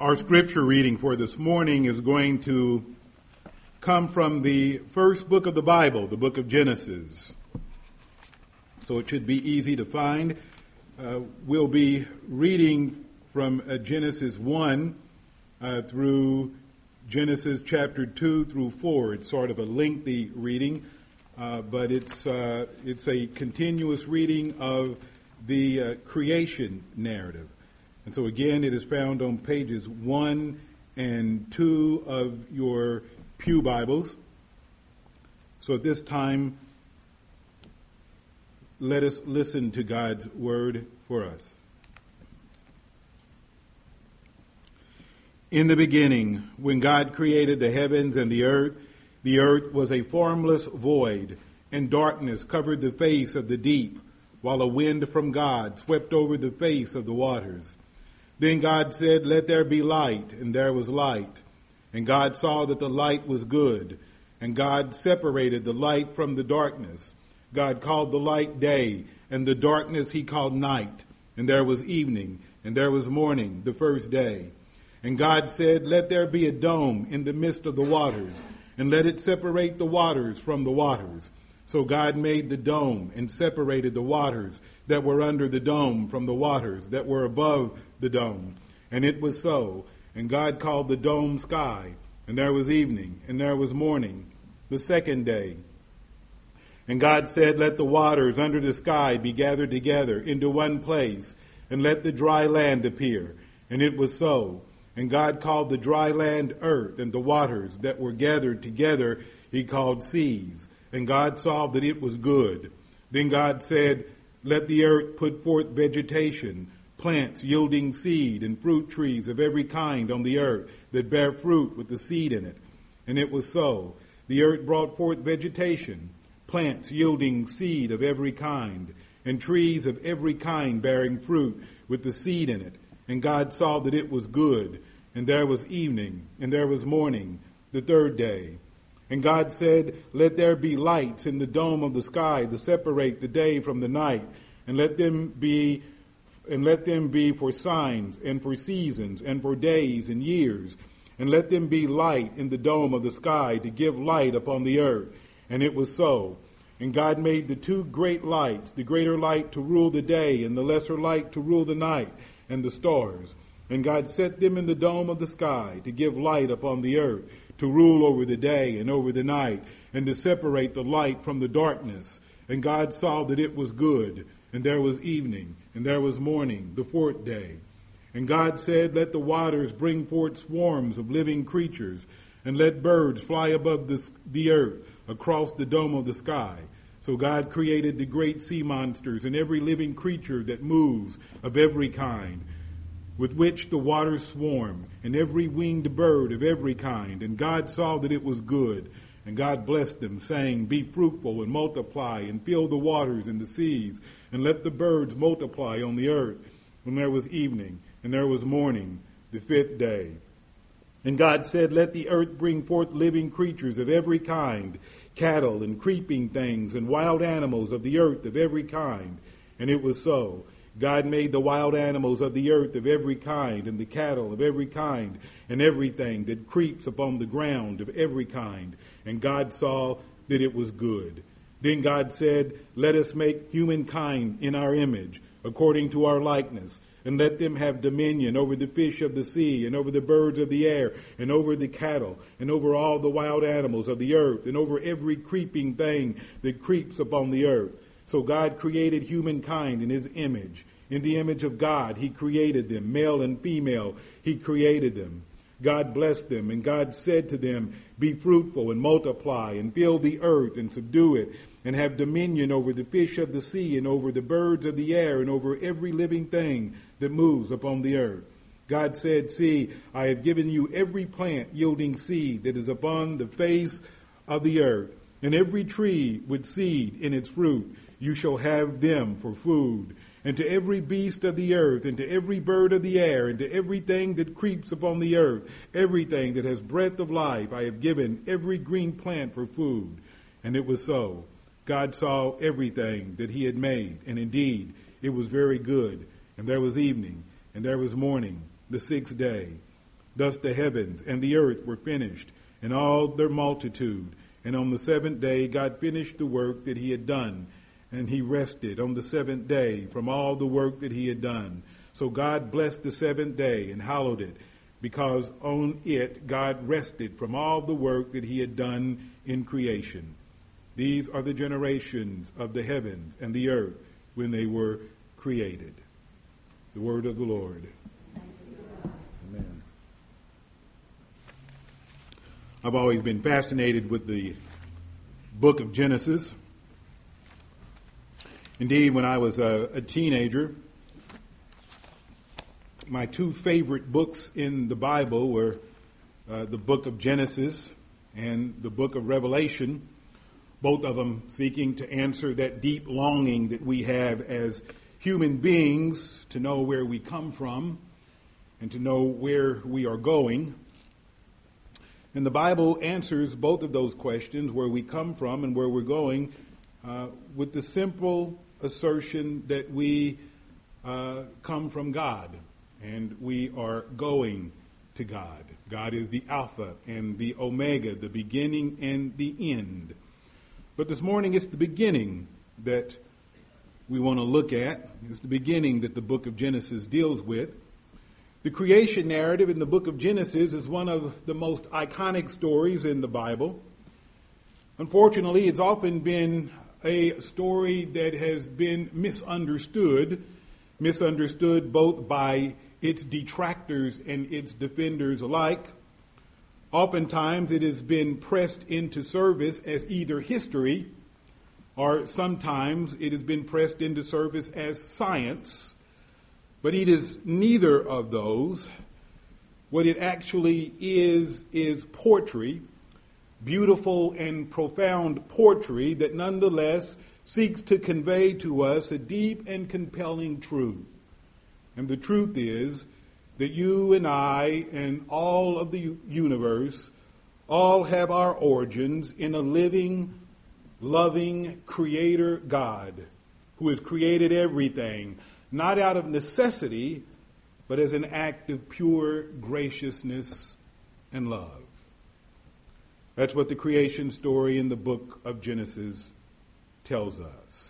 Our scripture reading for this morning is going to come from the first book of the Bible, the book of Genesis. So it should be easy to find. We'll be reading from Genesis 1 through Genesis chapter 2 through 4. It's sort of a lengthy reading, but it's a continuous reading of the creation narrative. And so again, it is found on pages 1 and 2 of your pew Bibles. So at this time, let us listen to God's word for us. In the beginning, when God created the heavens and the earth was a formless void, and darkness covered the face of the deep, while a wind from God swept over the face of the waters. Then God said, "Let there be light," and there was light. And God saw that the light was good, and God separated the light from the darkness. God called the light day, and the darkness he called night. And there was evening, and there was morning, the first day. And God said, "Let there be a dome in the midst of the waters, and let it separate the waters from the waters." So God made the dome and separated the waters that were under the dome from the waters that were above the dome. And it was so. And God called the dome sky. And there was evening, and there was morning, the second day. And God said, "Let the waters under the sky be gathered together into one place, and let the dry land appear." And it was so. And God called the dry land earth, and the waters that were gathered together he called seas. And God saw that it was good. Then God said, "Let the earth put forth vegetation, plants yielding seed, and fruit trees of every kind on the earth that bear fruit with the seed in it." And it was so. The earth brought forth vegetation, plants yielding seed of every kind, and trees of every kind bearing fruit with the seed in it. And God saw that it was good. And there was evening, and there was morning, the third day. And God said, "Let there be lights in the dome of the sky to separate the day from the night, and let them be for signs and for seasons and for days and years, and let them be light in the dome of the sky to give light upon the earth." And it was so. And God made the two great lights, the greater light to rule the day, and the lesser light to rule the night, and the stars. And God set them in the dome of the sky to give light upon the earth, to rule over the day and over the night, and to separate the light from the darkness. And God saw that it was good. And there was evening, and there was morning, the fourth day. And God said, "Let the waters bring forth swarms of living creatures, and let birds fly above the earth across the dome of the sky." So God created the great sea monsters and every living creature that moves of every kind, with which the waters swarm, and every winged bird of every kind. And God saw that it was good. And God blessed them, saying, "Be fruitful and multiply, and fill the waters and the seas, and let the birds multiply on the earth." And there was evening, and there was morning, the fifth day. And God said, "Let the earth bring forth living creatures of every kind, cattle and creeping things, and wild animals of the earth of every kind." And it was so. God made the wild animals of the earth of every kind, and the cattle of every kind, and everything that creeps upon the ground of every kind. And God saw that it was good. Then God said, "Let us make humankind in our image, according to our likeness, and let them have dominion over the fish of the sea, and over the birds of the air, and over the cattle, and over all the wild animals of the earth, and over every creeping thing that creeps upon the earth." So God created humankind in his image. In the image of God, he created them. Male and female, he created them. God blessed them, and God said to them, "Be fruitful and multiply, and fill the earth and subdue it, and have dominion over the fish of the sea, and over the birds of the air, and over every living thing that moves upon the earth." God said, "See, I have given you every plant yielding seed that is upon the face of the earth, and every tree with seed in its fruit. You shall have them for food. And to every beast of the earth, and to every bird of the air, and to everything that creeps upon the earth, everything that has breath of life, I have given every green plant for food." And it was so. God saw everything that he had made, and indeed it was very good. And there was evening, and there was morning, the sixth day. Thus the heavens and the earth were finished, and all their multitude. And on the seventh day God finished the work that he had done, and he rested on the seventh day from all the work that he had done. So God blessed the seventh day and hallowed it, because on it God rested from all the work that he had done in creation. These are the generations of the heavens and the earth when they were created. The word of the Lord. Amen. I've always been fascinated with the book of Genesis. Indeed, when I was a teenager, my two favorite books in the Bible were the book of Genesis and the book of Revelation, both of them seeking to answer that deep longing that we have as human beings to know where we come from and to know where we are going. And the Bible answers both of those questions, where we come from and where we're going, with the simple assertion that we come from God and we are going to God. God is the Alpha and the Omega, the beginning and the end. But this morning it's the beginning that we want to look at. It's the beginning that the book of Genesis deals with. The creation narrative in the book of Genesis is one of the most iconic stories in the Bible. Unfortunately, it's often been a story that has been misunderstood both by its detractors and its defenders alike. Oftentimes it has been pressed into service as either history, or sometimes it has been pressed into service as science. But it is neither of those. What it actually is poetry, beautiful and profound poetry that nonetheless seeks to convey to us a deep and compelling truth. And the truth is that you and I and all of the universe all have our origins in a living, loving Creator God who has created everything, not out of necessity, but as an act of pure graciousness and love. That's what the creation story in the book of Genesis tells us.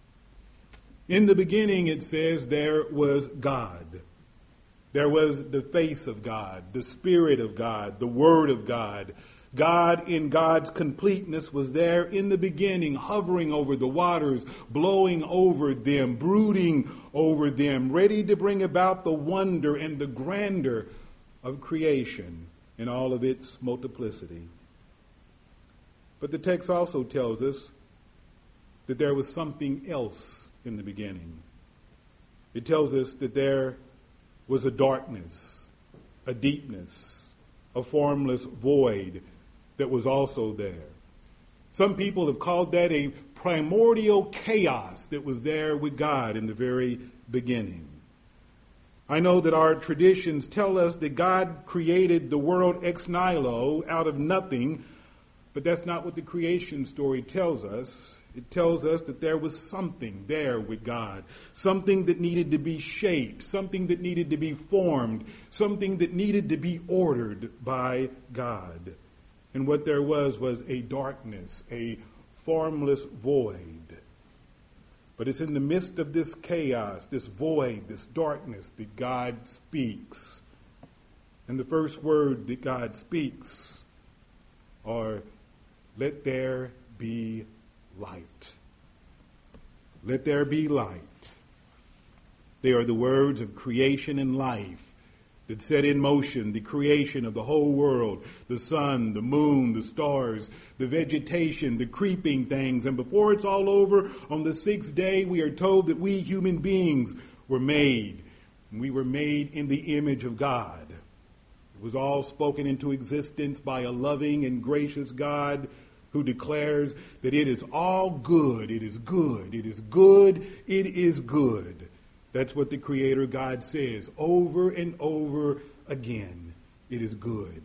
In the beginning, it says, there was God. There was the face of God, the Spirit of God, the Word of God. God in God's completeness was there in the beginning, hovering over the waters, blowing over them, brooding over them, ready to bring about the wonder and the grandeur of creation in all of its multiplicity. But the text also tells us that there was something else in the beginning. It tells us that there was a darkness, a deepness, a formless void that was also there. Some people have called that a primordial chaos that was there with God in the very beginning. I know that our traditions tell us that God created the world ex nihilo, out of nothing, but that's not what the creation story tells us. It tells us that there was something there with God, something that needed to be shaped, something that needed to be formed, something that needed to be ordered by God. And what there was a darkness, a formless void. But it's in the midst of this chaos, this void, this darkness, that God speaks. And the first word that God speaks are, let there be light. Let there be light. They are the words of creation and life that set in motion the creation of the whole world, the sun, the moon, the stars, the vegetation, the creeping things. And before it's all over, on the sixth day, we are told that we human beings were made. And we were made in the image of God. It was all spoken into existence by a loving and gracious God who declares that it is all good, it is good, it is good, it is good. That's what the Creator God says over and over again. It is good.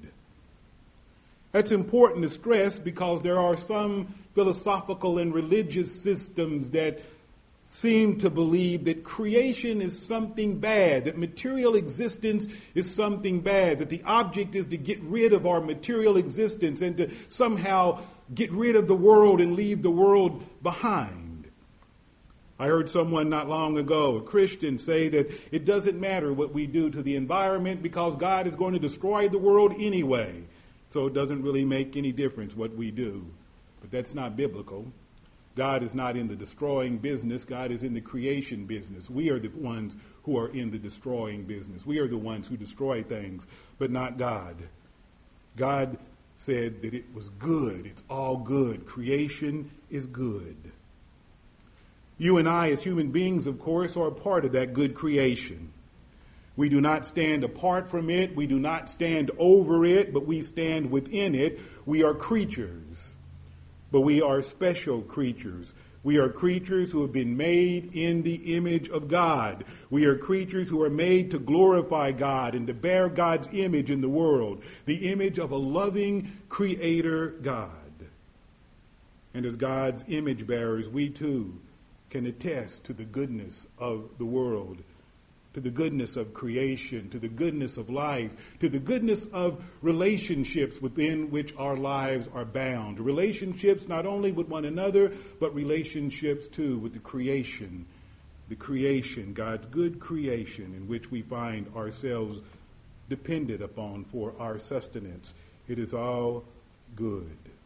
That's important to stress because there are some philosophical and religious systems that seem to believe that creation is something bad, that material existence is something bad, that the object is to get rid of our material existence and to somehow get rid of the world and leave the world behind. I heard someone not long ago, a Christian, say that it doesn't matter what we do to the environment because God is going to destroy the world anyway. So it doesn't really make any difference what we do. But that's not biblical. God is not in the destroying business. God is in the creation business. We are the ones who are in the destroying business. We are the ones who destroy things, but not God. God said that it was good. It's all good. Creation is good. You and I, as human beings, of course, are a part of that good creation. We do not stand apart from it. We do not stand over it, but we stand within it. We are creatures. But we are special creatures. We are creatures who have been made in the image of God. We are creatures who are made to glorify God and to bear God's image in the world, the image of a loving creator God. And as God's image bearers, we too can attest to the goodness of the world, to the goodness of creation, to the goodness of life, to the goodness of relationships within which our lives are bound. Relationships not only with one another, but relationships too with the creation, God's good creation in which we find ourselves dependent upon for our sustenance. It is all good.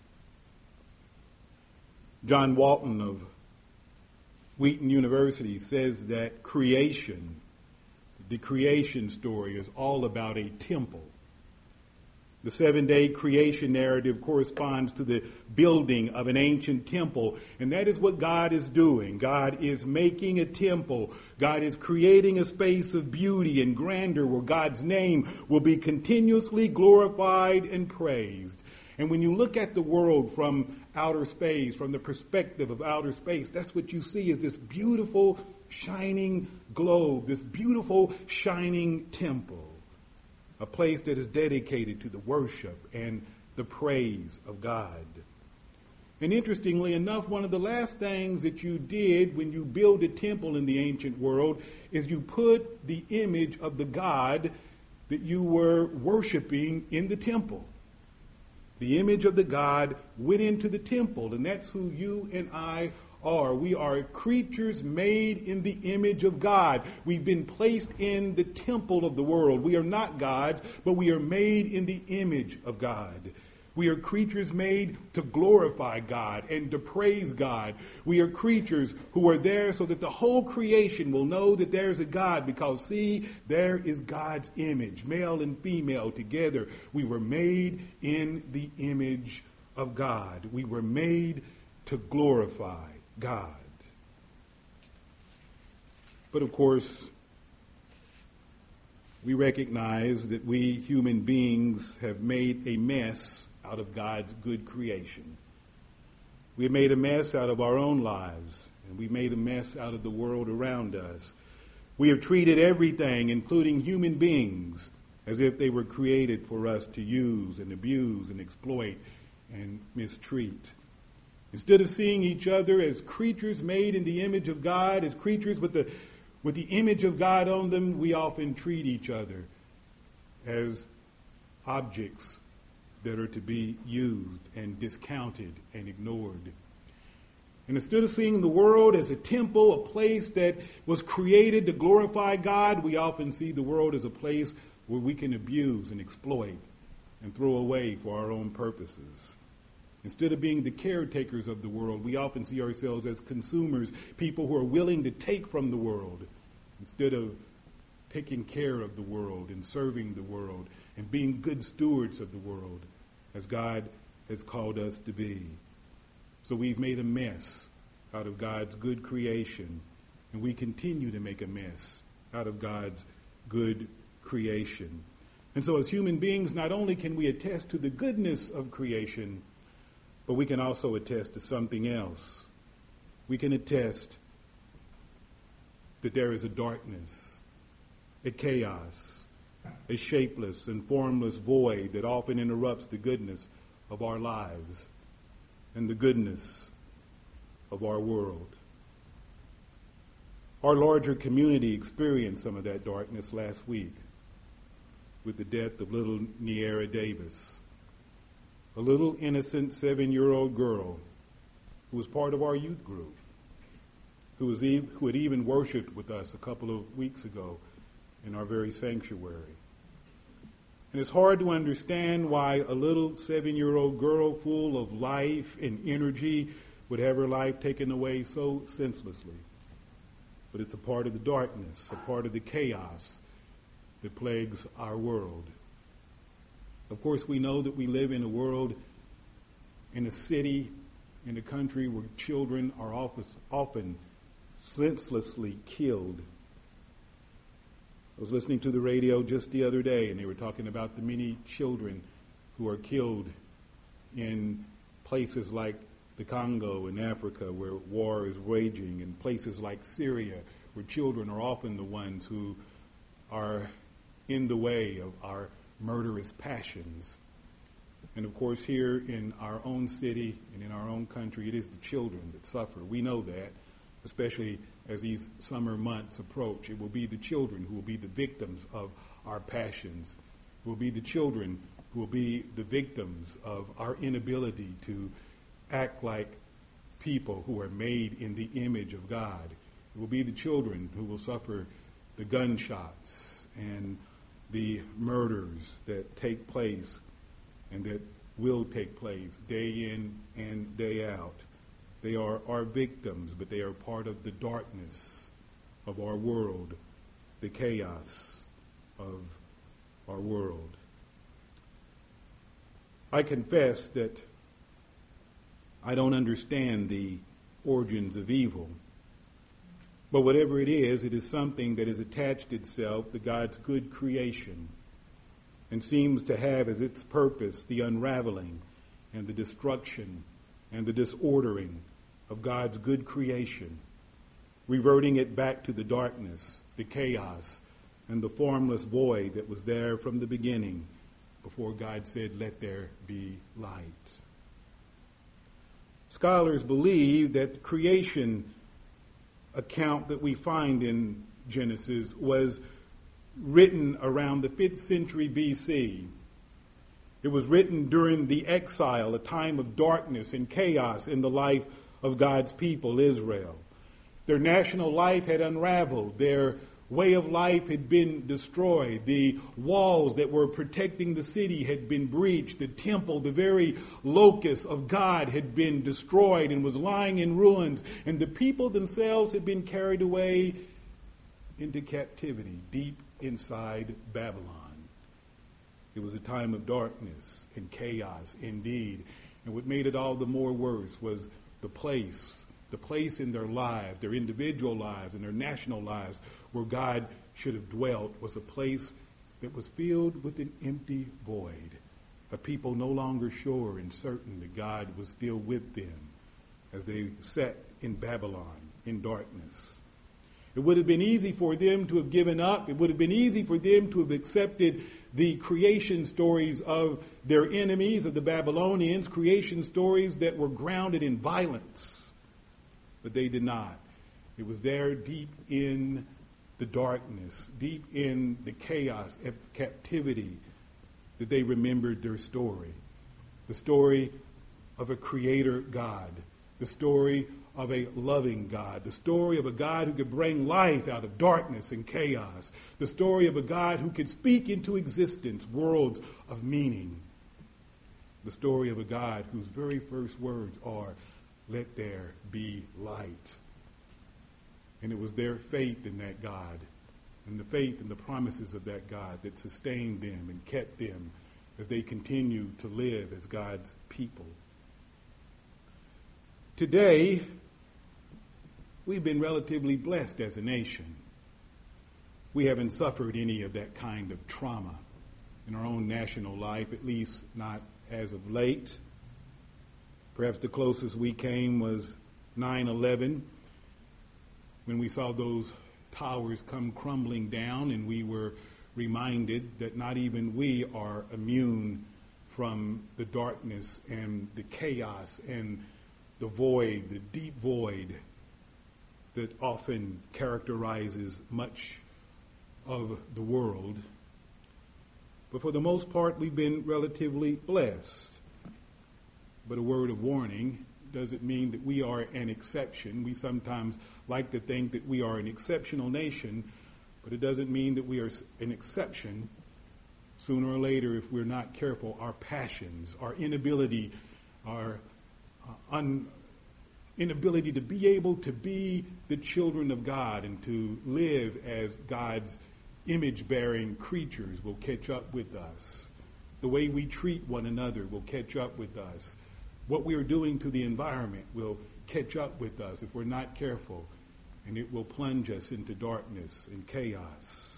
John Walton of Wheaton University says that creation, the creation story, is all about a temple. The 7-day creation narrative corresponds to the building of an ancient temple, and that is what God is doing. God is making a temple. God is creating a space of beauty and grandeur where God's name will be continuously glorified and praised. And when you look at the world from outer space, from the perspective of outer space, that's what you see is this beautiful shining globe, this beautiful shining temple, a place that is dedicated to the worship and the praise of God. And interestingly enough, one of the last things that you did when you build a temple in the ancient world is you put the image of the God that you were worshiping in the temple. The image of the God went into the temple, and that's who you and I are. We are creatures made in the image of God. We've been placed in the temple of the world. We are not gods, but we are made in the image of God. We are creatures made to glorify God and to praise God. We are creatures who are there so that the whole creation will know that there is a God, because, see, there is God's image, male and female together. We were made in the image of God. We were made to glorify God. But of course, we recognize that we human beings have made a mess out of God's good creation. We made a mess out of our own lives, and we made a mess out of the world around us. We have treated everything, including human beings, as if they were created for us to use and abuse and exploit and mistreat. Instead of seeing each other as creatures made in the image of God, as creatures with the image of God on them, we often treat each other as objects that are to be used and discounted and ignored. And instead of seeing the world as a temple, a place that was created to glorify God, we often see the world as a place where we can abuse and exploit and throw away for our own purposes. Instead of being the caretakers of the world, we often see ourselves as consumers, people who are willing to take from the world instead of taking care of the world and serving the world and being good stewards of the world as God has called us to be. So we've made a mess out of God's good creation, and we continue to make a mess out of God's good creation. And so as human beings, not only can we attest to the goodness of creation, but we can also attest to something else. We can attest that there is a darkness, a chaos, a shapeless and formless void that often interrupts the goodness of our lives and the goodness of our world. Our larger community experienced some of that darkness last week with the death of little Niera Davis, a little innocent 7-year-old girl who was part of our youth group, who had even worshiped with us a couple of weeks ago in our very sanctuary. And it's hard to understand why a little 7-year-old girl full of life and energy would have her life taken away so senselessly. But it's a part of the darkness, a part of the chaos that plagues our world. Of course, we know that we live in a world, in a city, in a country where children are often senselessly killed. I was listening to the radio just the other day, and they were talking about the many children who are killed in places like the Congo in Africa, where war is raging, and places like Syria, where children are often the ones who are in the way of our murderous passions. And of course, here in our own city and in our own country, it is the children that suffer. We know that, especially as these summer months approach. It will be the children who will be the victims of our passions. It will be the children who will be the victims of our inability to act like people who are made in the image of God. It will be the children who will suffer the gunshots and the murders that take place and that will take place day in and day out. They are our victims, but they are part of the darkness of our world, the chaos of our world. I confess that I don't understand the origins of evil, but whatever it is something that has attached itself to God's good creation and seems to have as its purpose the unraveling and the destruction and the disordering of God's good creation, reverting it back to the darkness, the chaos, and the formless void that was there from the beginning before God said, "Let there be light." Scholars believe that the creation account that we find in Genesis was written around the 5th century BC. It was written during the exile, a time of darkness and chaos in the life of God's people, Israel. Their national life had unraveled. Their way of life had been destroyed. The walls that were protecting the city had been breached. The temple, the very locus of God, had been destroyed and was lying in ruins. And the people themselves had been carried away into captivity deep inside Babylon. It was a time of darkness and chaos indeed. And what made it all the more worse was the place in their lives, their individual lives and their national lives, where God should have dwelt, was a place that was filled with an empty void, a people no longer sure and certain that God was still with them as they sat in Babylon in darkness. It would have been easy for them to have given up. It would have been easy for them to have accepted the creation stories of their enemies, of the Babylonians, creation stories that were grounded in violence. But they did not. It was there deep in the darkness, deep in the chaos of captivity, that they remembered their story. The story of a creator God. The story of a loving God. The story of a God who could bring life out of darkness and chaos. The story of a God who could speak into existence worlds of meaning. The story of a God whose very first words are, "Let there be light." And it was their faith in that God and the faith in the promises of that God that sustained them and kept them as they continued to live as God's people. Today, we've been relatively blessed as a nation. We haven't suffered any of that kind of trauma in our own national life, at least not as of late. Perhaps the closest we came was 9/11, when we saw those towers come crumbling down, and we were reminded that not even we are immune from the darkness and the chaos and the void, the deep void that often characterizes much of the world. But for the most part, we've been relatively blessed. But a word of warning doesn't mean that we are an exception. We sometimes like to think that we are an exceptional nation, but it doesn't mean that we are an exception. Sooner or later, if we're not careful, our passions, our inability, our inability to be able to be the children of God and to live as God's image-bearing creatures will catch up with us. The way we treat one another will catch up with us. What we are doing to the environment will catch up with us if we're not careful, and it will plunge us into darkness and chaos.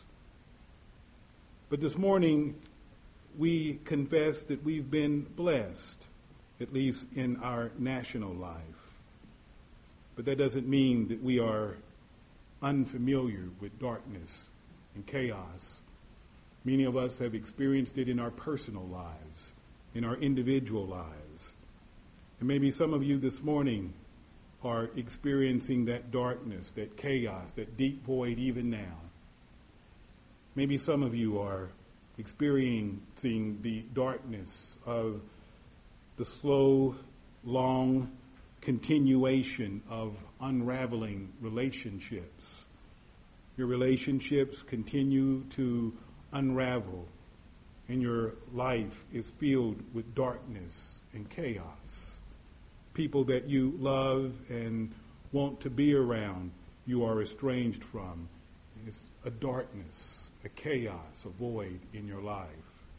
But this morning, we confess that we've been blessed, at least in our national life. But that doesn't mean that we are unfamiliar with darkness and chaos. Many of us have experienced it in our personal lives, in our individual lives. And maybe some of you this morning are experiencing that darkness, that chaos, that deep void even now. Maybe some of you are experiencing the darkness of the slow, long continuation of unraveling relationships. Your relationships continue to unravel, and your life is filled with darkness and chaos. People that you love and want to be around, you are estranged from. It's a darkness, a chaos, a void in your life.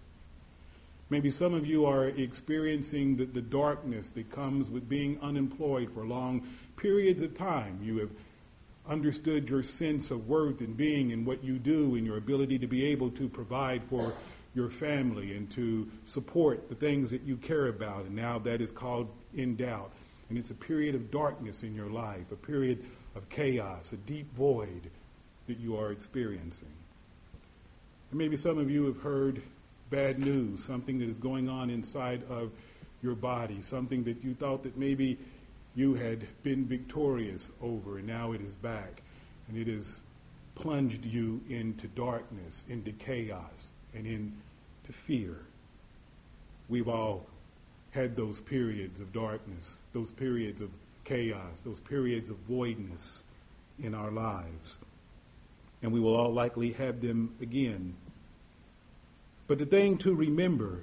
Maybe some of you are experiencing the darkness that comes with being unemployed for long periods of time. You have understood your sense of worth and being and what you do and your ability to be able to provide for your family and to support the things that you care about, and now that is called in doubt. And it's a period of darkness in your life, a period of chaos, a deep void that you are experiencing. And maybe some of you have heard bad news, something that is going on inside of your body, something that you thought that maybe you had been victorious over, and now it is back, and it has plunged you into darkness, into chaos, and into fear. We've all had those periods of darkness, those periods of chaos, those periods of voidness in our lives. And we will all likely have them again. But the thing to remember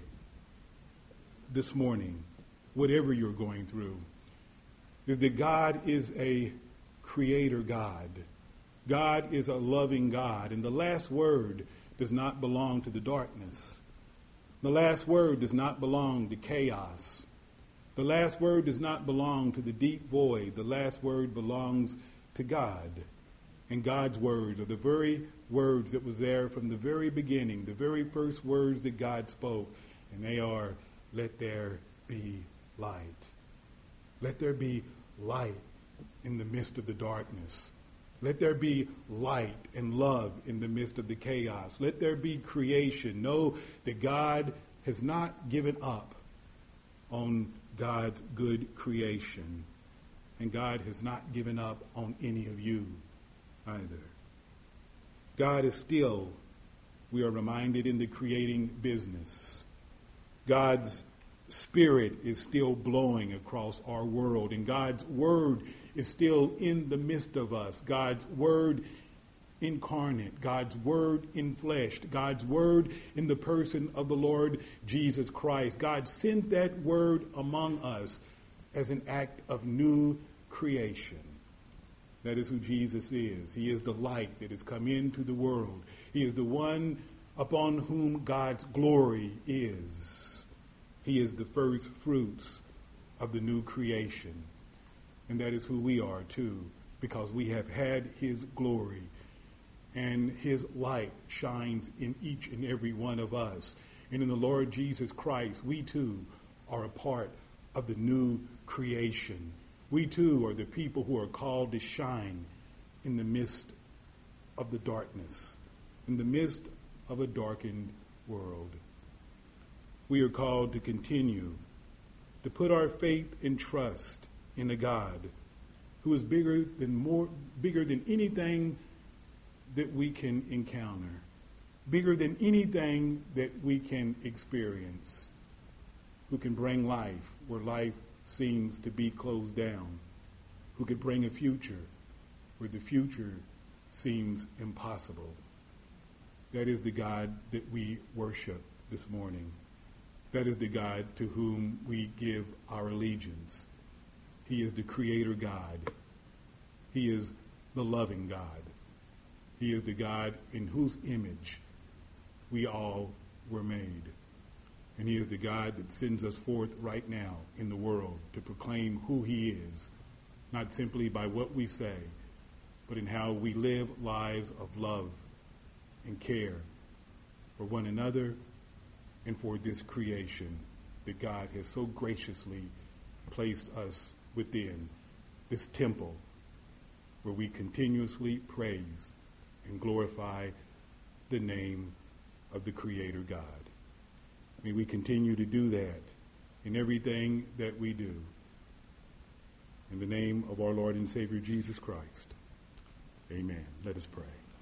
this morning, whatever you're going through, is that God is a creator God. God is a loving God. And the last word does not belong to the darkness. The last word does not belong to chaos. The last word does not belong to the deep void. The last word belongs to God. And God's words are the very words that was there from the very beginning, the very first words that God spoke. And they are, let there be light. Let there be light in the midst of the darkness. Let there be light and love in the midst of the chaos. Let there be creation. Know that God has not given up on God's good creation. And God has not given up on any of you either. God is still, we are reminded, in the creating business. God's Spirit is still blowing across our world, and God's Word is still in the midst of us. God's Word incarnate, God's Word enfleshed, God's Word in the person of the Lord Jesus Christ. God sent that Word among us as an act of new creation. That is who Jesus is. He is the light that has come into the world. He is the one upon whom God's glory is. He is the first fruits of the new creation. And that is who we are too, because we have had his glory. And his light shines in each and every one of us. And in the Lord Jesus Christ, we too are a part of the new creation. We too are the people who are called to shine in the midst of the darkness, in the midst of a darkened world. We are called to continue to put our faith and trust in a God who is bigger than anything that we can encounter, bigger than anything that we can experience, who can bring life where life seems to be closed down, who could bring a future where the future seems impossible. That is the God that we worship this morning. That is the God to whom we give our allegiance. He is the Creator God. He is the loving God. He is the God in whose image we all were made. And He is the God that sends us forth right now in the world to proclaim who He is, not simply by what we say, but in how we live lives of love and care for one another and for this creation that God has so graciously placed us within, this temple where we continuously praise and glorify the name of the Creator God. May we continue to do that in everything that we do. In the name of our Lord and Savior Jesus Christ. Amen. Let us pray.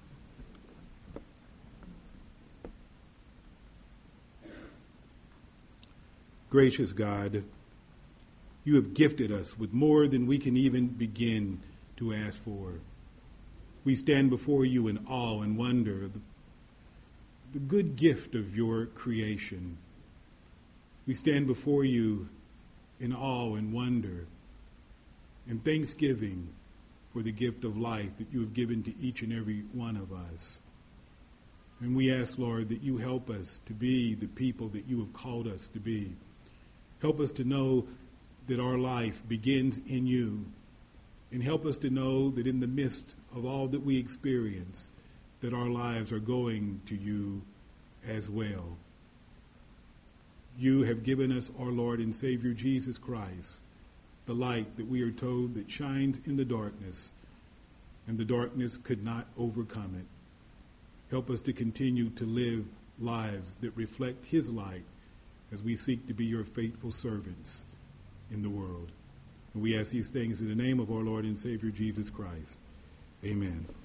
Gracious God, you have gifted us with more than we can even begin to ask for. We stand before you in awe and wonder of the good gift of your creation. We stand before you in awe and wonder and thanksgiving for the gift of life that you have given to each and every one of us. And we ask, Lord, that you help us to be the people that you have called us to be. Help us to know that our life begins in you. And help us to know that in the midst of all that we experience, that our lives are going to you as well. You have given us our Lord and Savior Jesus Christ, the light that we are told that shines in the darkness, and the darkness could not overcome it. Help us to continue to live lives that reflect his light as we seek to be your faithful servants in the world. And we ask these things in the name of our Lord and Savior Jesus Christ. Amen.